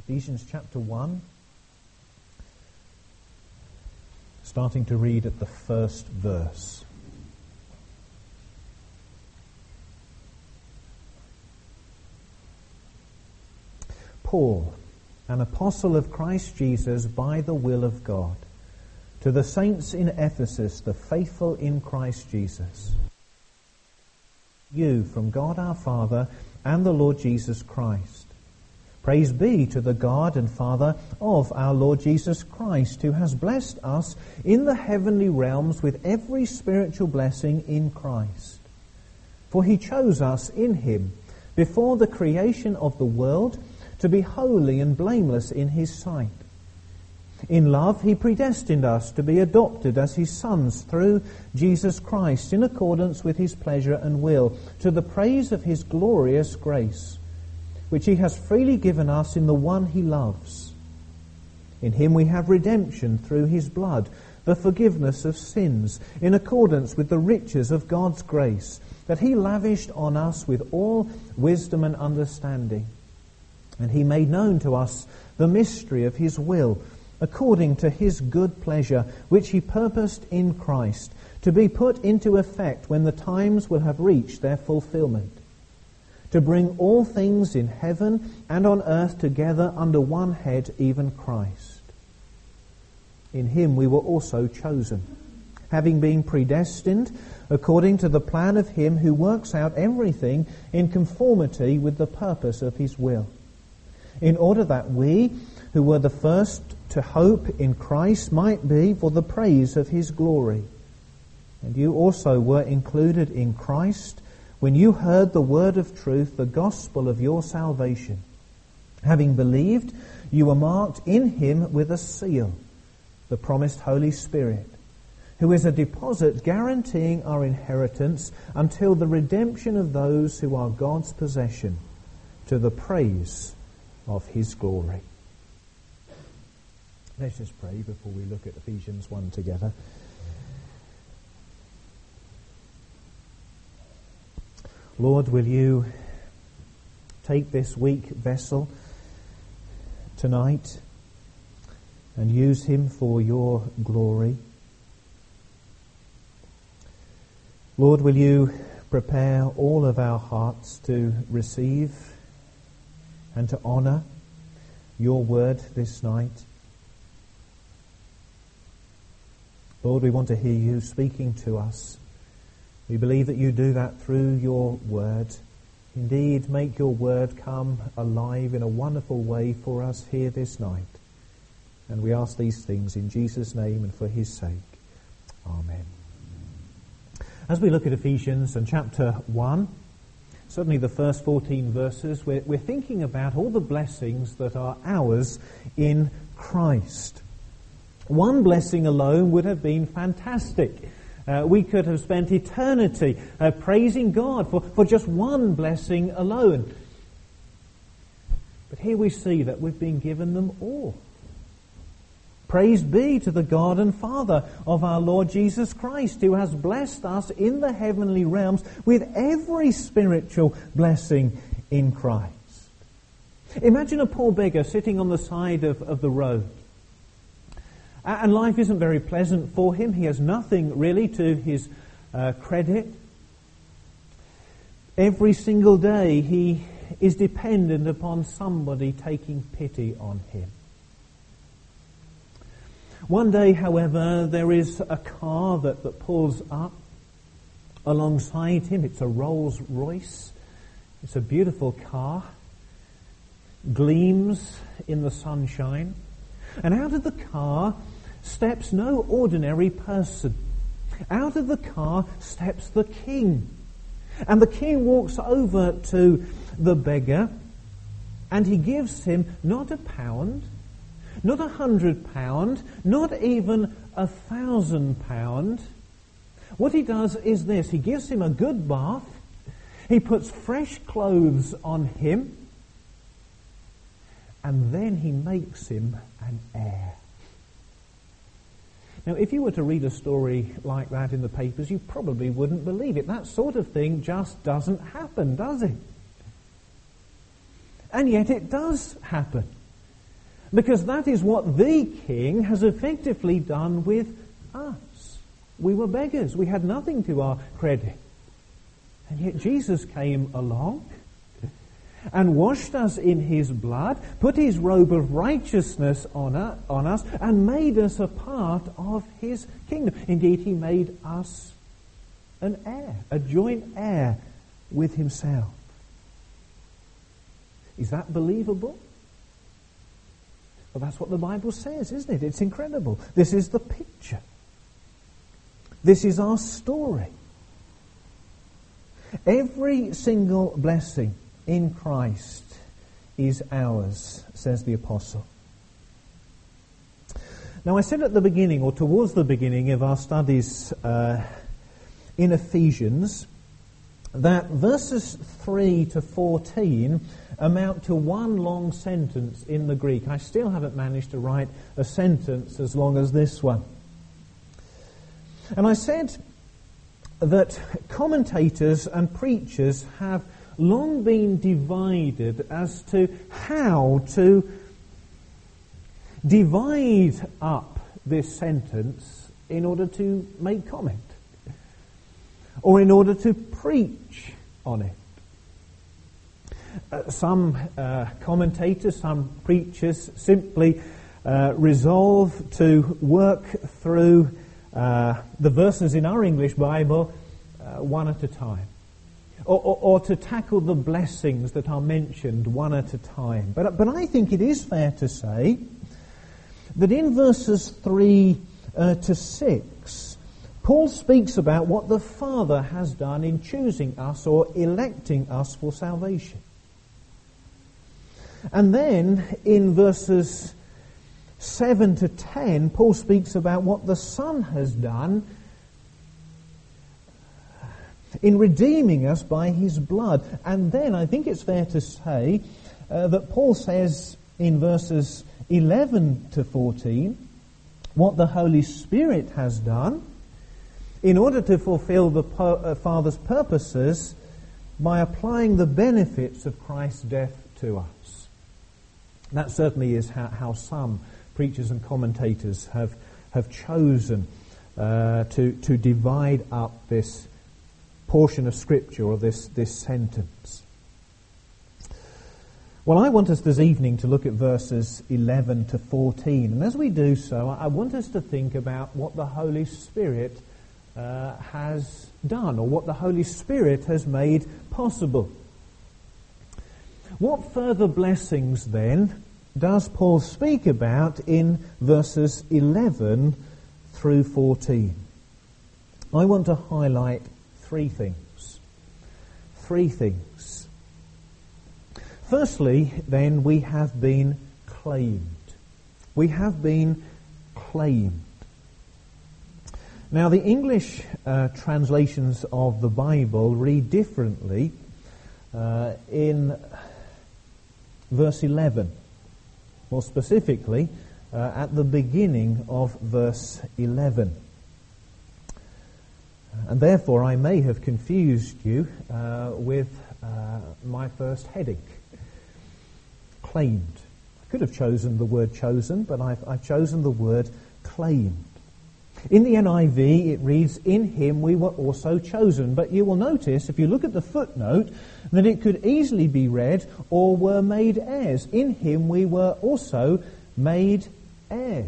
Ephesians chapter 1, starting to read at the first verse. Paul, an apostle of Christ Jesus by the will of God, to the saints in Ephesus, the faithful in Christ Jesus. You from God our Father and the Lord Jesus Christ. Praise be to the God and Father of our Lord Jesus Christ, who has blessed us in the heavenly realms with every spiritual blessing in Christ. For he chose us in him before the creation of the world to be holy and blameless in his sight. In love he predestined us to be adopted as his sons through Jesus Christ in accordance with his pleasure and will, to the praise of his glorious grace, which he has freely given us in the one he loves. In him we have redemption through his blood, the forgiveness of sins, in accordance with the riches of God's grace, that he lavished on us with all wisdom and understanding. And he made known to us the mystery of his will, according to his good pleasure, which he purposed in Christ, to be put into effect when the times will have reached their fulfillment, to bring all things in heaven and on earth together under one head, even Christ. In him we were also chosen, having been predestined according to the plan of him who works out everything in conformity with the purpose of his will, in order that we, who were the first to hope in Christ, might be for the praise of his glory. And you also were included in Christ when you heard the word of truth, the gospel of your salvation. Having believed, you were marked in him with a seal, the promised Holy Spirit, who is a deposit guaranteeing our inheritance until the redemption of those who are God's possession, to the praise of his glory. Let's just pray before we look at Ephesians 1 together. Lord, will you take this weak vessel tonight and use him for your glory? Lord, will you prepare all of our hearts to receive and to honour your word this night? Lord, we want to hear you speaking to us. We believe that you do that through your word. Indeed, make your word come alive in a wonderful way for us here this night. And we ask these things in Jesus' name and for his sake. Amen. As we look at Ephesians and chapter 1, certainly the first 14 verses, we're thinking about all the blessings that are ours in Christ. One blessing alone would have been fantastic. We could have spent eternity praising God for just one blessing alone. But here we see that we've been given them all. Praise be to the God and Father of our Lord Jesus Christ, who has blessed us in the heavenly realms with every spiritual blessing in Christ. Imagine a poor beggar sitting on the side of the road. And life isn't very pleasant for him. He has nothing really to his credit. Every single day he is dependent upon somebody taking pity on him. One day, however, there is a car that pulls up alongside him. It's a Rolls Royce. It's a beautiful car. Gleams in the sunshine. And out of the car steps no ordinary person. Out of the car steps the king. And the king walks over to the beggar and he gives him not £1, not £100, not even £1,000. What he does is this: he gives him a good bath, he puts fresh clothes on him, and then he makes him an heir. Now, if you were to read a story like that in the papers, you probably wouldn't believe it. That sort of thing just doesn't happen, does it? And yet it does happen. Because that is what the King has effectively done with us. We were beggars. We had nothing to our credit. And yet Jesus came along and washed us in his blood, put his robe of righteousness on us, and made us a part of his kingdom. Indeed, he made us an heir, a joint heir with himself. Is that believable? Well, that's what the Bible says, isn't it? It's incredible. This is the picture. This is our story. Every single blessing in Christ is ours, says the apostle. Now, I said at the beginning, or towards the beginning of our studies in Ephesians, that verses 3 to 14 amount to one long sentence in the Greek. I still haven't managed to write a sentence as long as this one. And I said that commentators and preachers have long been divided as to how to divide up this sentence in order to make comment, or in order to preach on it. Some commentators, some preachers simply resolve to work through the verses in our English Bible one at a time, or to tackle the blessings that are mentioned one at a time. But I think it is fair to say that in verses 3 to 6, Paul speaks about what the Father has done in choosing us or electing us for salvation. And then in verses 7 to 10, Paul speaks about what the Son has done in redeeming us by his blood. And then I think it's fair to say that Paul says in verses 11 to 14 what the Holy Spirit has done in order to fulfill the Father's purposes by applying the benefits of Christ's death to us. That certainly is how some preachers and commentators have chosen to divide up this portion of Scripture, or this sentence. Well, I want us this evening to look at verses 11 to 14. And as we do so, I want us to think about what the Holy Spirit has done, or what the Holy Spirit has made possible. What further blessings, then, does Paul speak about in verses 11 through 14? I want to highlight three things. Three things. Firstly, then, we have been claimed. We have been claimed. Now, the English translations of the Bible read differently in verse 11. More specifically, at the beginning of verse 11. And therefore I may have confused you with my first heading. Claimed. I could have chosen the word chosen, but I've chosen the word claimed. In the NIV it reads, "In him we were also chosen." But you will notice, if you look at the footnote, that it could easily be read, "or were made heirs." In him we were also made heirs.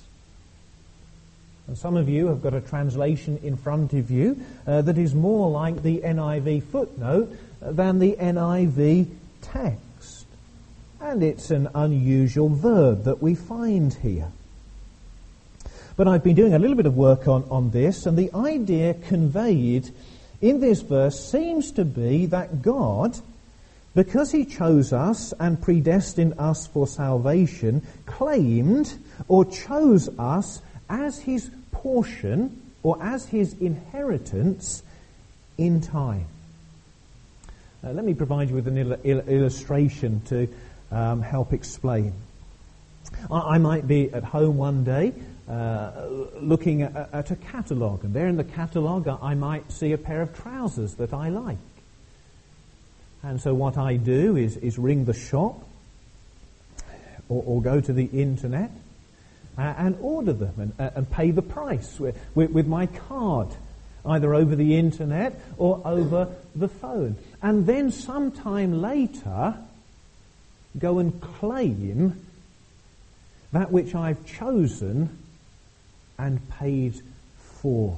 And some of you have got a translation in front of you that is more like the NIV footnote than the NIV text. And it's an unusual verb that we find here. But I've been doing a little bit of work on this, and the idea conveyed in this verse seems to be that God, because he chose us and predestined us for salvation, claimed or chose us as his portion or as his inheritance in time. Let me provide you with an illustration to help explain. I might be at home one day looking at a catalogue, and there in the catalogue I might see a pair of trousers that I like. And so what I do is ring the shop, or go to the internet and order them and pay the price with my card, either over the internet or over the phone. And then sometime later go and claim that which I've chosen and paid for.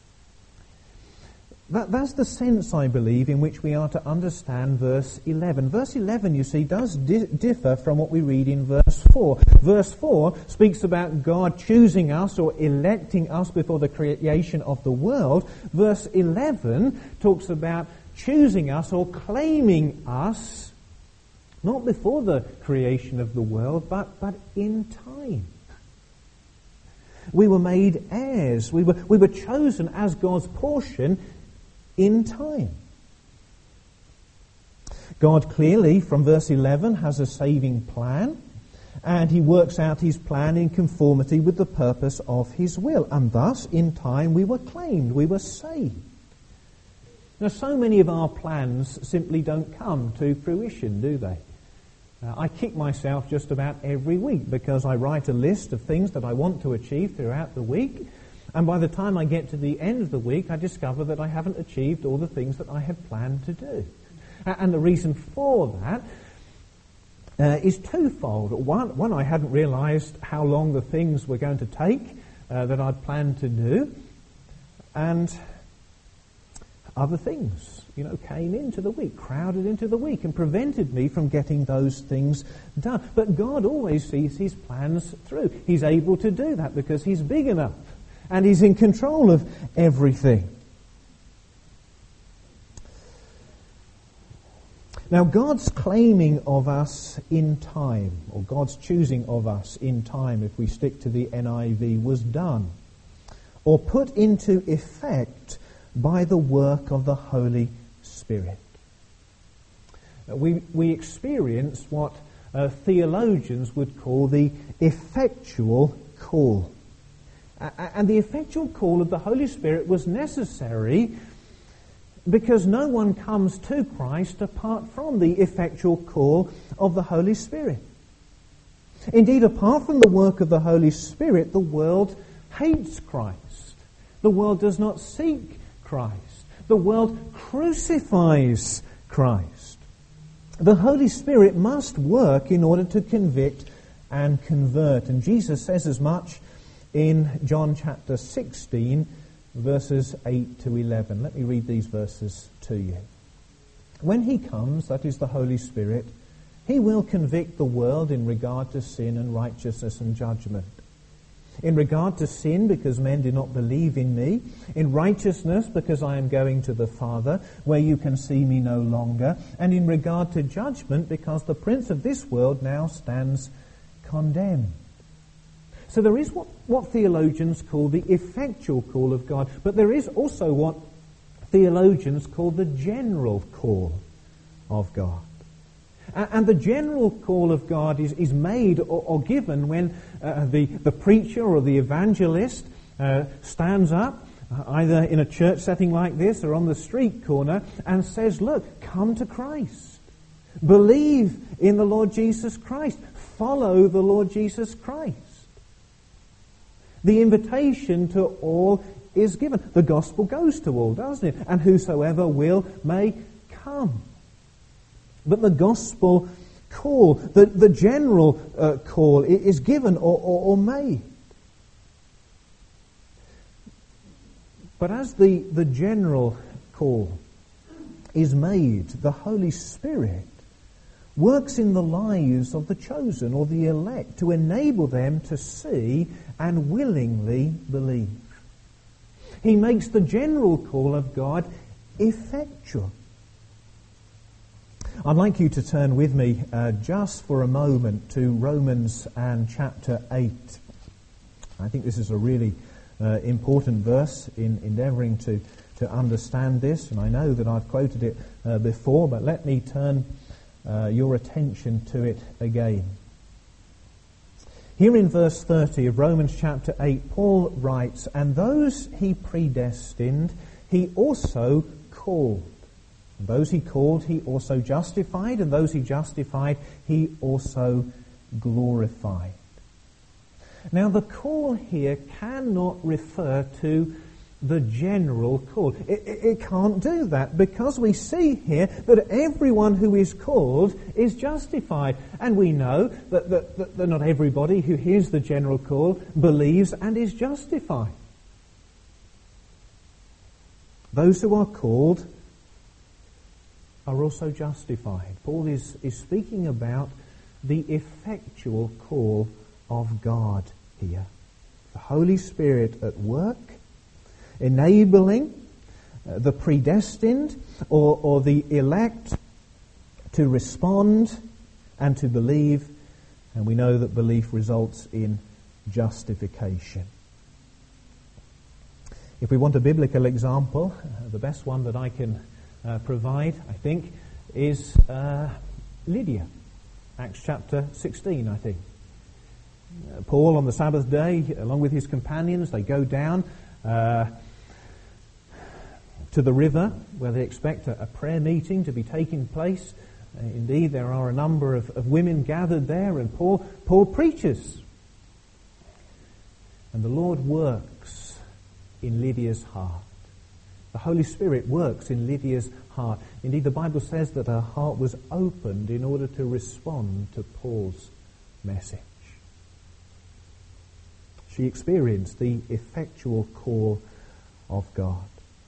That's the sense, I believe, in which we are to understand verse 11. Verse 11, you see, does differ from what we read in verse 4. Verse 4 speaks about God choosing us or electing us before the creation of the world. Verse 11 talks about choosing us or claiming us, not before the creation of the world, but in time. We were made heirs. We were chosen as God's portion in time. God clearly, from verse 11, has a saving plan, and he works out his plan in conformity with the purpose of his will. And thus, in time, we were claimed, we were saved. Now, so many of our plans simply don't come to fruition, do they? I kick myself just about every week because I write a list of things that I want to achieve throughout the week, and by the time I get to the end of the week, I discover that I haven't achieved all the things that I had planned to do. And the reason for that is twofold. One, I hadn't realized how long the things were going to take that I'd planned to do, and other things, came into the week, crowded into the week, and prevented me from getting those things done. But God always sees his plans through. He's able to do that because he's big enough, and he's in control of everything. Now, God's claiming of us in time, or God's choosing of us in time, if we stick to the NIV, was done, or put into effect by the work of the Holy Spirit. We experience what theologians would call the effectual call. And the effectual call of the Holy Spirit was necessary because no one comes to Christ apart from the effectual call of the Holy Spirit. Indeed, apart from the work of the Holy Spirit, the world hates Christ. The world does not seek Christ. The world crucifies Christ. The Holy Spirit must work in order to convict and convert. And Jesus says as much in John chapter 16, verses 8 to 11. Let me read these verses to you. When he comes, that is the Holy Spirit, he will convict the world in regard to sin and righteousness and judgment. In regard to sin, because men do not believe in me. In righteousness, because I am going to the Father, where you can see me no longer. And in regard to judgment, because the prince of this world now stands condemned. So there is what theologians call the effectual call of God, but there is also what theologians call the general call of God. And the general call of God is made or given when the preacher or the evangelist stands up, either in a church setting like this or on the street corner, and says, look, come to Christ. Believe in the Lord Jesus Christ. Follow the Lord Jesus Christ. The invitation to all is given. The gospel goes to all, doesn't it? And whosoever will may come. But the gospel call, the general call, is given or made. But as the general call is made, the Holy Spirit works in the lives of the chosen or the elect to enable them to see and willingly believe. He makes the general call of God effectual. I'd like you to turn with me just for a moment to Romans and chapter 8. I think this is a really important verse in endeavouring to understand this, and I know that I've quoted it before, but let me turn your attention to it again. Here in verse 30 of Romans chapter 8, Paul writes, "And those he predestined, he also called. And those he called, he also justified. And those he justified, he also glorified. Now the call here cannot refer to the general call. It can't do that, because we see here that everyone who is called is justified. And we know that not everybody who hears the general call believes and is justified. Those who are called are also justified. Paul is speaking about the effectual call of God here. The Holy Spirit at work, enabling the predestined or the elect to respond and to believe, and we know that belief results in justification. If we want a biblical example, the best one that I can provide, I think, is Lydia. Acts chapter 16, I think. Paul, on the Sabbath day, along with his companions, they go down to the river where they expect a prayer meeting to be taking place. Indeed, there are a number of women gathered there, and Paul preaches. And the Lord works in Lydia's heart. The Holy Spirit works in Lydia's heart. Indeed, the Bible says that her heart was opened in order to respond to Paul's message. She experienced the effectual call of God.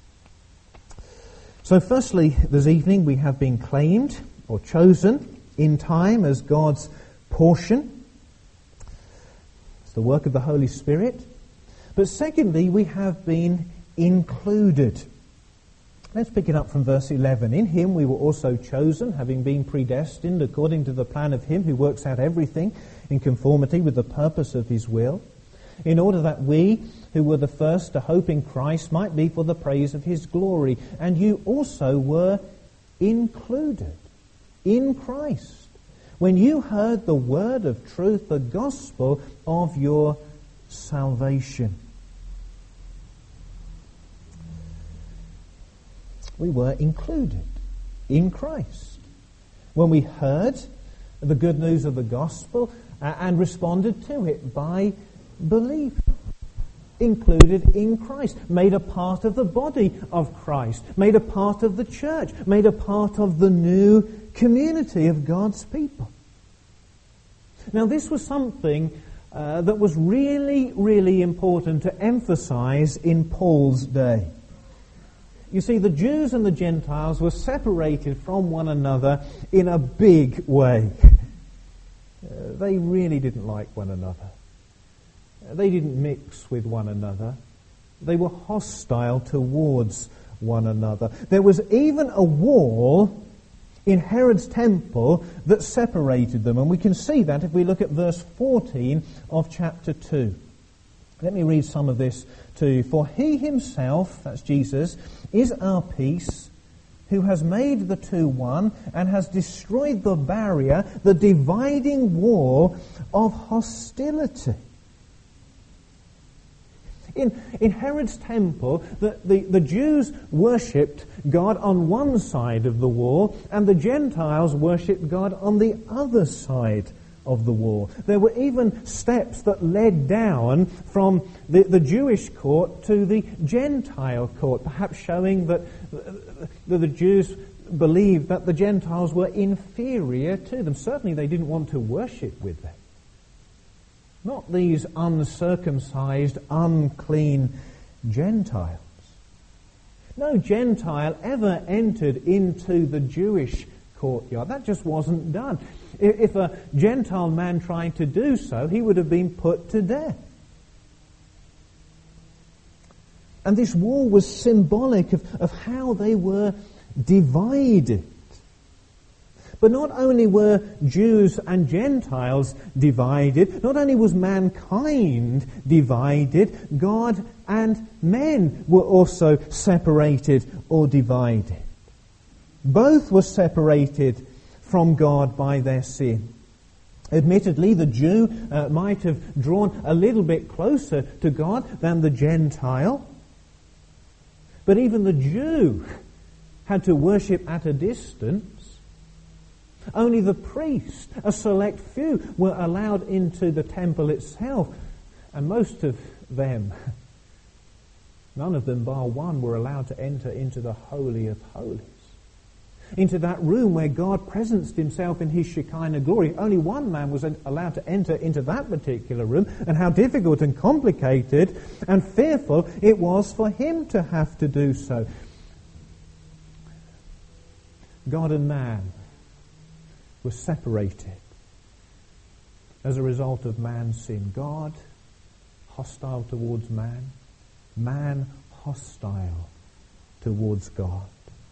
So firstly, this evening we have been claimed or chosen in time as God's portion. It's the work of the Holy Spirit. But secondly, we have been included. Let's pick it up from verse 11. In him we were also chosen, having been predestined according to the plan of him who works out everything in conformity with the purpose of his will, in order that we, who were the first to hope in Christ, might be for the praise of his glory. And you also were included in Christ when you heard the word of truth, the gospel of your salvation. We were included in Christ when we heard the good news of the gospel and responded to it by belief. Included in Christ, made a part of the body of Christ, made a part of the church, made a part of the new community of God's people. Now this was something that was really, really important to emphasize in Paul's day. You see, the Jews and the Gentiles were separated from one another in a big way. They really didn't like one another. They didn't mix with one another. They were hostile towards one another. There was even a wall in Herod's temple that separated them, and we can see that if we look at verse 14 of chapter 2. Let me read some of this to you. For he himself, that's Jesus, is our peace, who has made the two one and has destroyed the barrier, the dividing wall of hostility. In Herod's temple, the Jews worshipped God on one side of the wall, and the Gentiles worshipped God on the other side of the wall. There were even steps that led down from the Jewish court to the Gentile court, perhaps showing that the Jews believed that the Gentiles were inferior to them. Certainly they didn't want to worship with them. Not these uncircumcised, unclean Gentiles. No Gentile ever entered into the Jewish courtyard. That just wasn't done. If a Gentile man tried to do so, he would have been put to death. And this wall was symbolic of how they were divided. But not only were Jews and Gentiles divided, not only was mankind divided, God and men were also separated or divided. Both were separated from God by their sin. Admittedly, the Jew might have drawn a little bit closer to God than the Gentile. But even the Jew had to worship at a distance. Only the priests, a select few, were allowed into the temple itself. And most of them, none of them bar one, were allowed to enter into the Holy of Holies. Into that room where God presenced himself in his Shekinah glory. Only one man was allowed to enter into that particular room, and how difficult and complicated and fearful it was for him to have to do so. God and man were separated as a result of man's sin. God hostile towards man, man hostile towards God.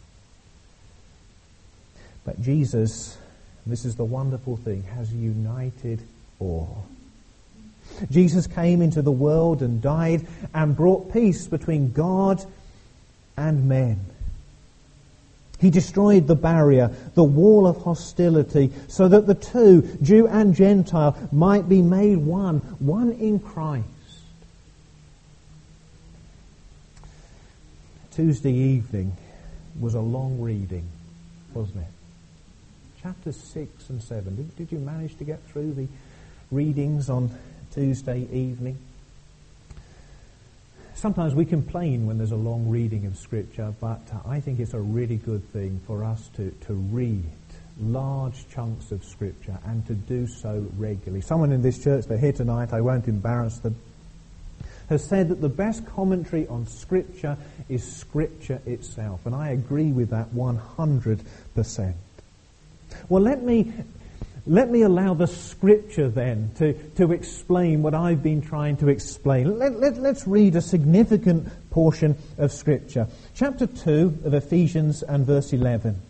But Jesus, this is the wonderful thing, has united all. Jesus came into the world and died and brought peace between God and men. He destroyed the barrier, the wall of hostility, so that the two, Jew and Gentile, might be made one in Christ. Tuesday evening was a long reading, wasn't it? Chapters 6 and 7. Did you manage to get through the readings on Tuesday evening? Sometimes we complain when there's a long reading of Scripture, but I think it's a really good thing for us to read large chunks of Scripture and to do so regularly. Someone in this church, they're here tonight, I won't embarrass them, has said that the best commentary on Scripture is Scripture itself, and I agree with that 100%. Well, let me allow the Scripture then to explain what I've been trying to explain. Let's read a significant portion of Scripture. Chapter 2 of Ephesians and verse 11.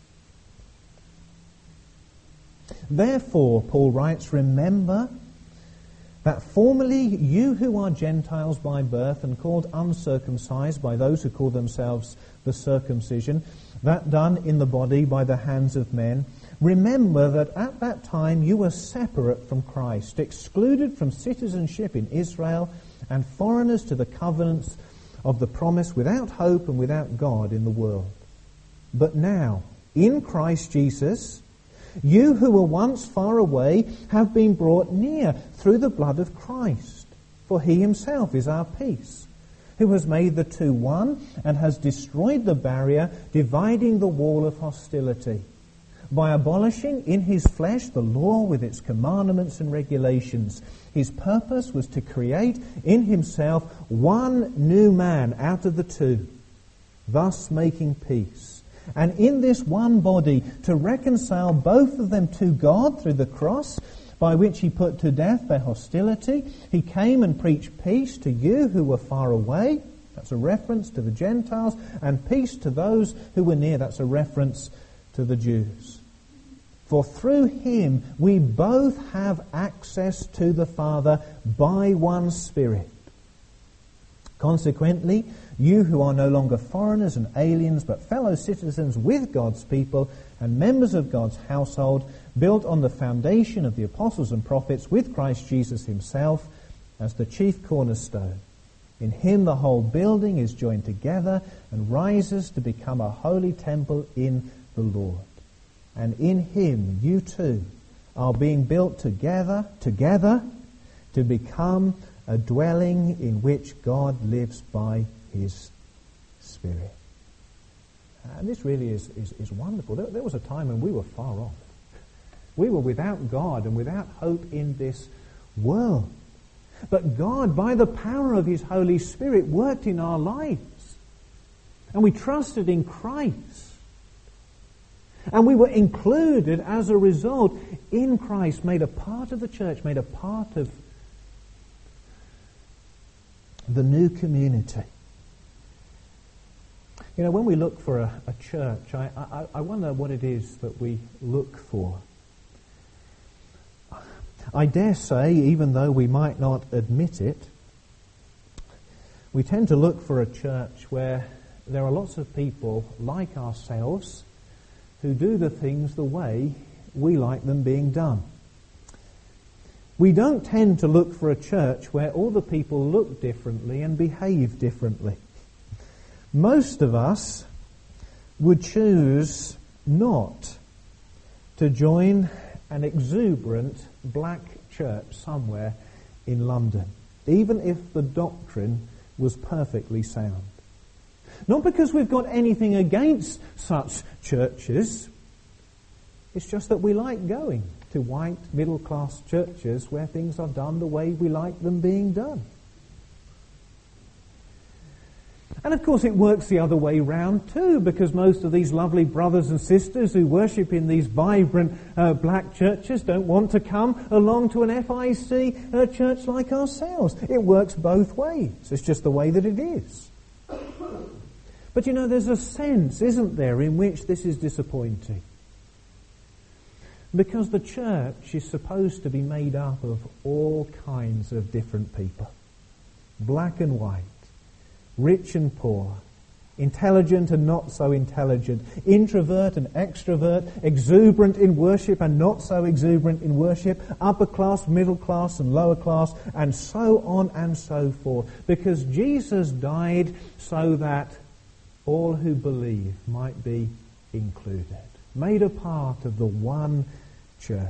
Therefore, Paul writes, remember that formerly you who are Gentiles by birth and called uncircumcised by those who call themselves the circumcision, that done in the body by the hands of men, remember that at that time you were separate from Christ, excluded from citizenship in Israel, and foreigners to the covenants of the promise, without hope and without God in the world. But now, in Christ Jesus, you who were once far away have been brought near through the blood of Christ. For he himself is our peace, who has made the two one and has destroyed the barrier dividing the wall of hostility, by abolishing in his flesh the law with its commandments and regulations. His purpose was to create in himself one new man out of the two, thus making peace. And in this one body to reconcile both of them to God through the cross, by which he put to death their hostility. He came and preached peace to you who were far away. That's a reference to the Gentiles. And peace to those who were near. That's a reference to the Jews. For through him we both have access to the Father by one Spirit. Consequently, you who are no longer foreigners and aliens, but fellow citizens with God's people and members of God's household, built on the foundation of the apostles and prophets, with Christ Jesus himself as the chief cornerstone. In him the whole building is joined together and rises to become a holy temple in the Lord. And in him you too are being built together to become a dwelling in which God lives by his Spirit. And this really is wonderful. There was a time when we were far off. We were without God and without hope in this world. But God, by the power of his Holy Spirit, worked in our lives. And we trusted in Christ. And we were included as a result in Christ, made a part of the church, made a part of the new community. You know, when we look for a church, I wonder what it is that we look for. I dare say, even though we might not admit it, we tend to look for a church where there are lots of people like ourselves who do the things the way we like them being done. We don't tend to look for a church where all the people look differently and behave differently. Most of us would choose not to join an exuberant black church somewhere in London, even if the doctrine was perfectly sound. Not because we've got anything against such churches, it's just that we like going to white middle-class churches where things are done the way we like them being done. And of course it works the other way round too, because most of these lovely brothers and sisters who worship in these vibrant black churches don't want to come along to an FIC church like ourselves. It works both ways. It's just the way that it is. But you know, there's a sense, isn't there, in which this is disappointing. Because the church is supposed to be made up of all kinds of different people. Black and white. Rich and poor, intelligent and not so intelligent, introvert and extrovert, exuberant in worship and not so exuberant in worship, upper class, middle class and lower class, and so on and so forth. Because Jesus died so that all who believe might be included, made a part of the one church.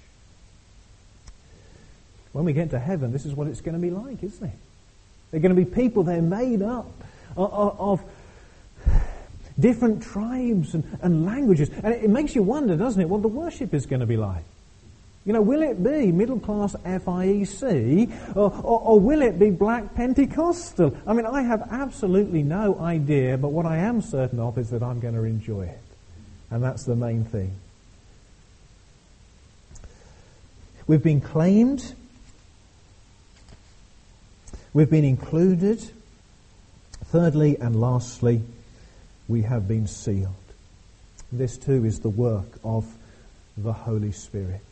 When we get to heaven, this is what it's going to be like, isn't it? They're going to be people, they're made up of different tribes and languages. And it makes you wonder, doesn't it, what the worship is going to be like. You know, will it be middle-class FIEC or will it be black Pentecostal? I mean, I have absolutely no idea, but what I am certain of is that I'm going to enjoy it. And that's the main thing. We've been claimed. We've been included. Thirdly and lastly, we have been sealed. This too is the work of the Holy Spirit.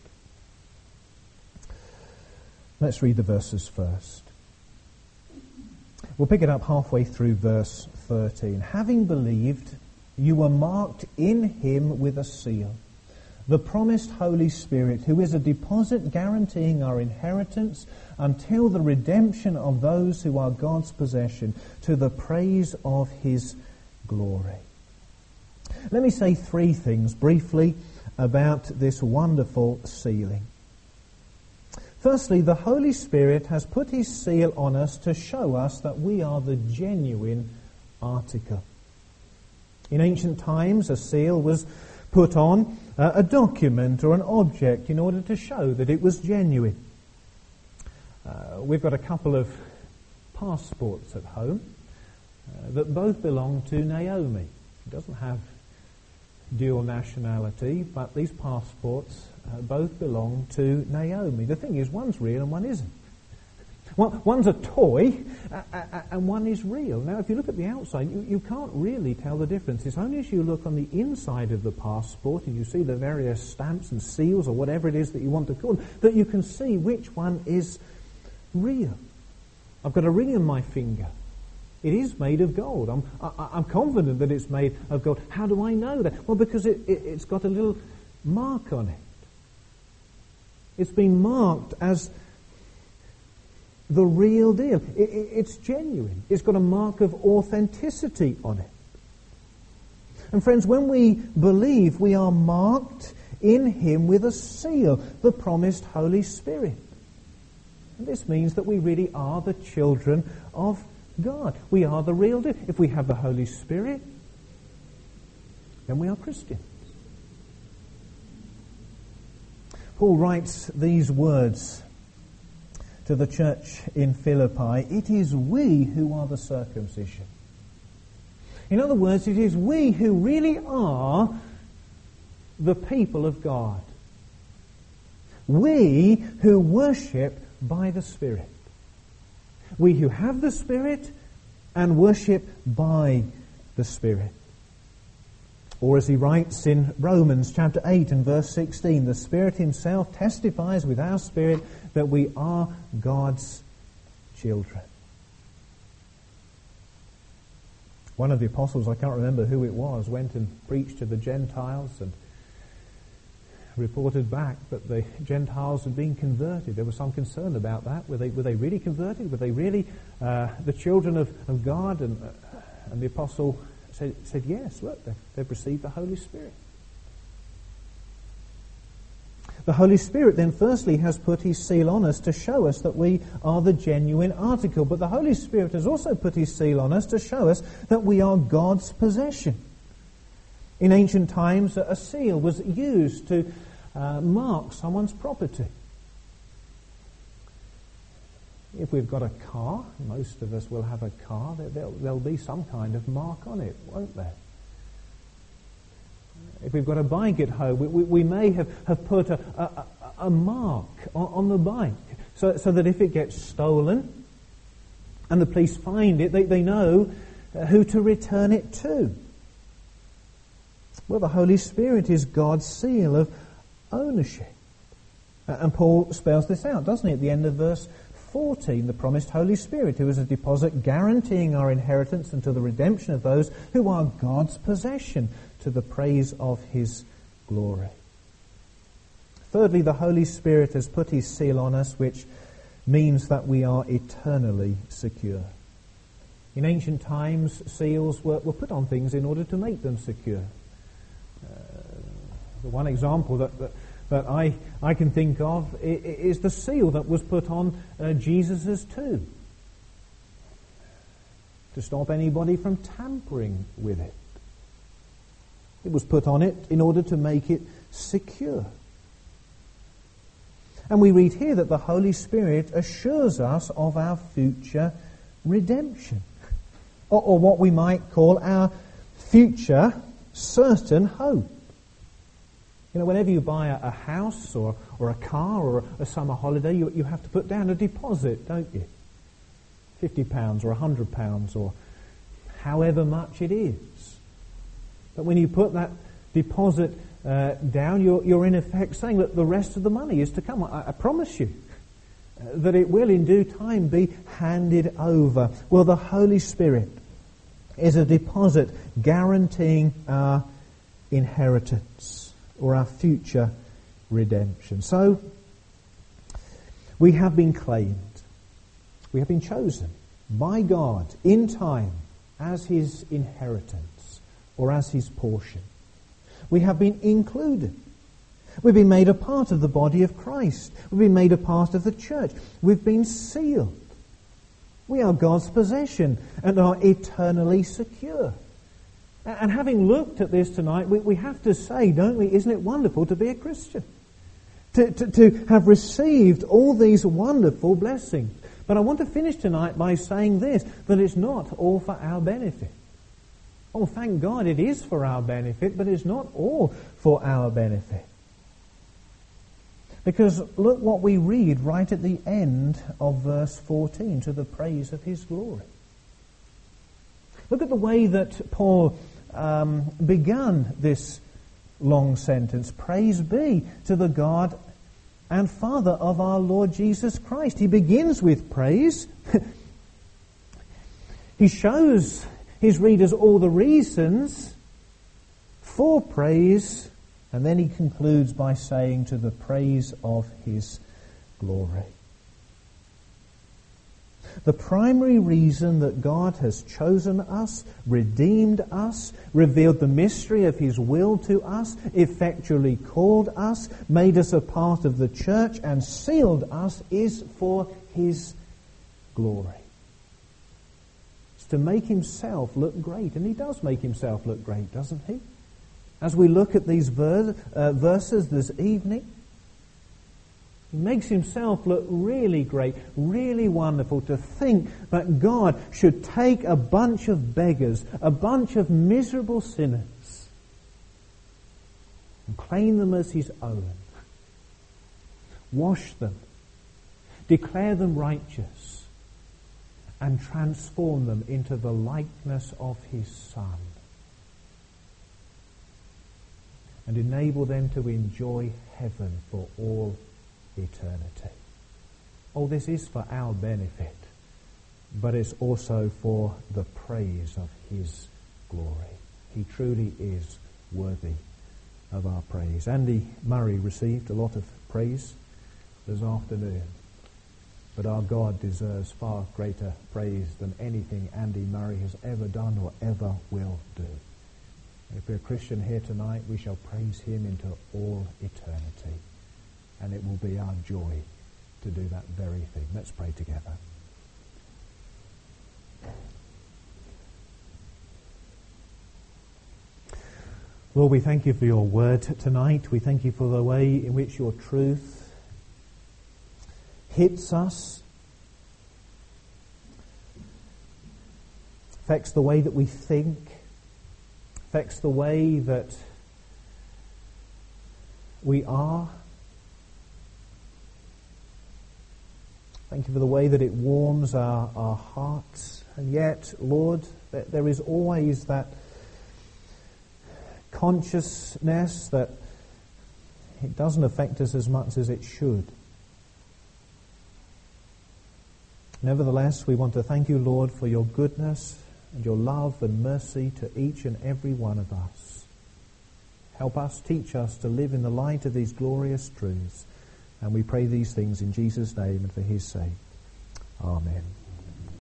Let's read the verses first. We'll pick it up halfway through verse 13. Having believed, you were marked in him with a seal, the promised Holy Spirit, who is a deposit guaranteeing our inheritance until the redemption of those who are God's possession, to the praise of his glory. Let me say three things briefly about this wonderful sealing. Firstly, the Holy Spirit has put his seal on us to show us that we are the genuine article. In ancient times, a seal was put on a document or an object in order to show that it was genuine. We've got a couple of passports at home that both belong to Naomi. She doesn't have dual nationality, but these passports both belong to Naomi. The thing is, one's real and one isn't. One's a toy and one is real. Now, if you look at the outside, you can't really tell the difference. It's only as you look on the inside of the passport and you see the various stamps and seals or whatever it is that you want to call them, that you can see which one is real. I've got a ring on my finger. It is made of gold. I'm confident that it's made of gold. How do I know that? Well, because it's got a little mark on it. It's been marked as the real deal. It's genuine. It's got a mark of authenticity on it. And friends, when we believe, we are marked in him with a seal, the promised Holy Spirit. And this means that we really are the children of God. We are the real deal. If we have the Holy Spirit, then we are Christians. Paul writes these words to the church in Philippi: it is we who are the circumcision. In other words, it is we who really are the people of God. We who worship by the Spirit. We who have the Spirit and worship by the Spirit. Or as he writes in Romans chapter 8 and verse 16, the Spirit himself testifies with our spirit that we are God's children. One of the apostles, I can't remember who it was, went and preached to the Gentiles and reported back that the Gentiles had been converted. There was some concern about that. Were they really converted? Were they really the children of God? And the apostle said yes, look, they've received the Holy Spirit. The Holy Spirit then firstly has put his seal on us to show us that we are the genuine article. But the Holy Spirit has also put his seal on us to show us that we are God's possession. In ancient times, a seal was used to mark someone's property. If we've got a car, most of us will have a car, there'll be some kind of mark on it, won't there? If we've got a bike at home, we may have put a mark on the bike so that if it gets stolen and the police find it, they know who to return it to. Well, the Holy Spirit is God's seal of ownership. And Paul spells this out, doesn't he, at the end of verse 14, the promised Holy Spirit, who is a deposit guaranteeing our inheritance until the redemption of those who are God's possession, to the praise of his glory. Thirdly, the Holy Spirit has put his seal on us, which means that we are eternally secure. In ancient times, seals were put on things in order to make them secure. The one example that I can think of is the seal that was put on Jesus' tomb to stop anybody from tampering with it. It was put on it in order to make it secure. And we read here that the Holy Spirit assures us of our future redemption, or what we might call our future certain hope. You know, whenever you buy a house or a car or a summer holiday, you have to put down a deposit, don't you? £50 or £100 or however much it is. But when you put that deposit down, you're in effect saying that the rest of the money is to come. I promise you that it will in due time be handed over. Well, the Holy Spirit is a deposit guaranteeing our inheritance or our future redemption. So, we have been claimed. We have been chosen by God in time as his inheritance or as his portion. We have been included. We've been made a part of the body of Christ. We've been made a part of the church. We've been sealed. We are God's possession and are eternally secure. And having looked at this tonight, we have to say, don't we, isn't it wonderful to be a Christian? To have received all these wonderful blessings. But I want to finish tonight by saying this, that it's not all for our benefit. Oh, thank God it is for our benefit, but it's not all for our benefit. Because look what we read right at the end of verse 14, to the praise of his glory. Look at the way that Paul began this long sentence. Praise be to the God and Father of our Lord Jesus Christ. He begins with praise. He shows his readers all the reasons for praise, and then he concludes by saying, to the praise of his glory. The primary reason that God has chosen us, redeemed us, revealed the mystery of his will to us, effectually called us, made us a part of the church, and sealed us is for his glory. It's to make himself look great. And he does make himself look great, doesn't he? As we look at these verses this evening, he makes himself look really great, really wonderful, to think that God should take a bunch of beggars, a bunch of miserable sinners, and claim them as his own, wash them, declare them righteous, and transform them into the likeness of his Son, and enable them to enjoy heaven for all eternity. Oh, this is for our benefit, but it's also for the praise of his glory. He truly is worthy of our praise. Andy Murray received a lot of praise this afternoon, but our God deserves far greater praise than anything Andy Murray has ever done or ever will do. If we're a Christian here tonight, we shall praise him into all eternity. and it will be our joy to do that very thing. Let's pray together. Lord, we thank you for your word tonight. We thank you for the way in which your truth hits us, affects the way that we think, affects the way that we are. Thank you for the way that it warms our hearts. And yet, Lord, there is always that consciousness that it doesn't affect us as much as it should. Nevertheless, we want to thank you, Lord, for your goodness and your love and mercy to each and every one of us. Help us, teach us to live in the light of these glorious truths. And we pray these things in Jesus' name and for his sake. Amen.